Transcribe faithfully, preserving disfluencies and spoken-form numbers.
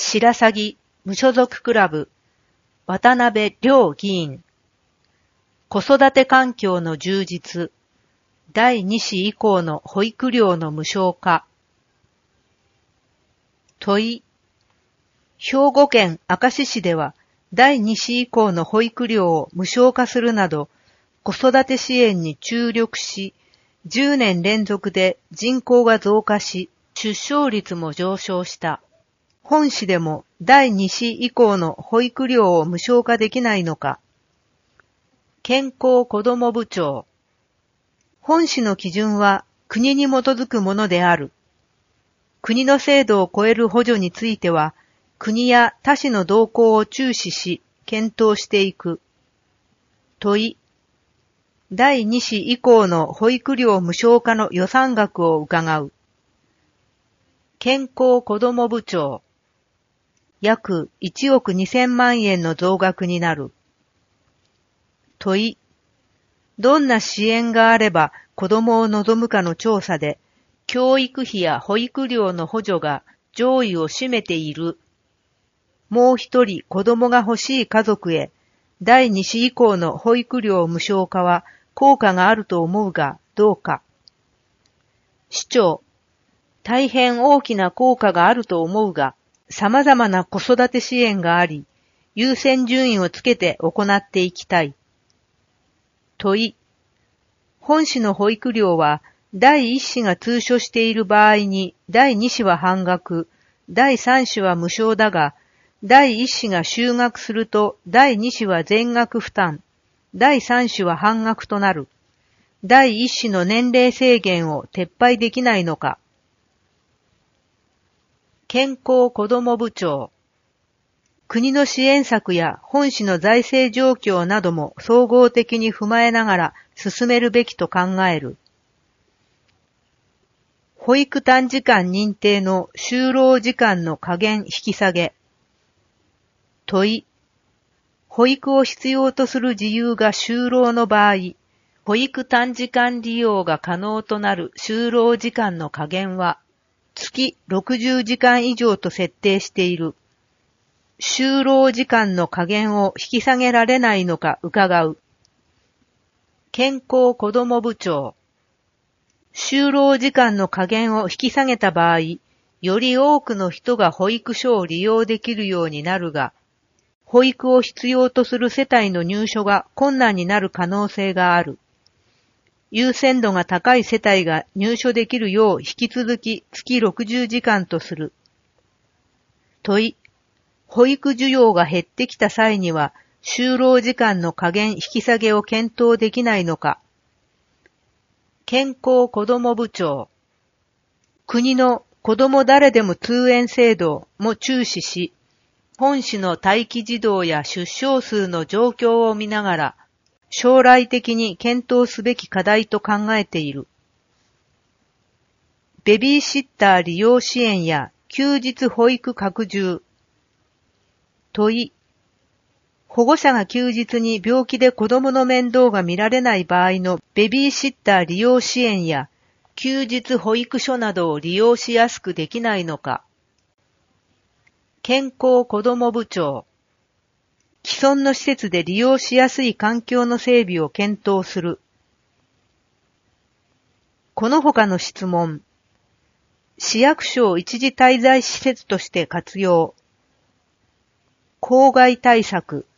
白鷺無所属クラブ渡辺亮議員。子育て環境の充実。だいに子以降の保育料の無償化。問い。兵庫県明石市ではだいに子以降の保育料を無償化するなど子育て支援に注力し、じゅうねん連続で人口が増加し、出生率も上昇した。本市でもだいに子以降の保育料を無償化できないのか。健康子ども部長。本市の基準は国に基づくものである。国の制度を超える補助については、国や他市の動向を注視し、検討していく。問い。だいに子以降の保育料無償化の予算額を伺う。健康子ども部長。約いちおくにせんまんえんの増額になる。問い。どんな支援があれば子どもを望むかの調査で、教育費や保育料の補助が上位を占めている。もう一人子どもが欲しい家族へ、だいに子以降の保育料無償化は効果があると思うがどうか。市長。大変大きな効果があると思うが、様々な子育て支援があり、優先順位をつけて行っていきたい。問い。本市の保育料は、だいいっ子が通所している場合に、だいに子は半額、だいさん子は無償だが、だいいっ子が就学すると、だいに子は全額負担、だいさん子は半額となる。だいいっ子の年齢制限を撤廃できないのか。健康子ども部長。国の支援策や本市の財政状況なども総合的に踏まえながら進めるべきと考える。保育短時間認定の就労時間の下限引き下げ。問い。保育を必要とする事由が就労の場合、保育短時間利用が可能となる就労時間の下限は、月ろくじゅうじかん以上と設定している。就労時間の下限を引き下げられないのか伺う。健康子ども部長。就労時間の下限を引き下げた場合、より多くの人が保育所を利用できるようになるが、保育を必要とする世帯の入所が困難になる可能性がある。優先度が高い世帯が入所できるよう引き続き月ろくじゅうじかんとする。問い。保育需要が減ってきた際には、就労時間の下限引き下げを検討できないのか。健康子ども部長。国の子ども誰でも通園制度も注視し、本市の待機児童や出生数の状況を見ながら、将来的に検討すべき課題と考えている。ベビーシッター利用支援や休日保育拡充。問い。保護者が休日に病気で子供の面倒が見られない場合のベビーシッター利用支援や休日保育所などを利用しやすくできないのか。健康子ども部長。既存の施設で利用しやすい環境の整備を検討する。この他の質問。市役所を一時滞在施設として活用。公害対策。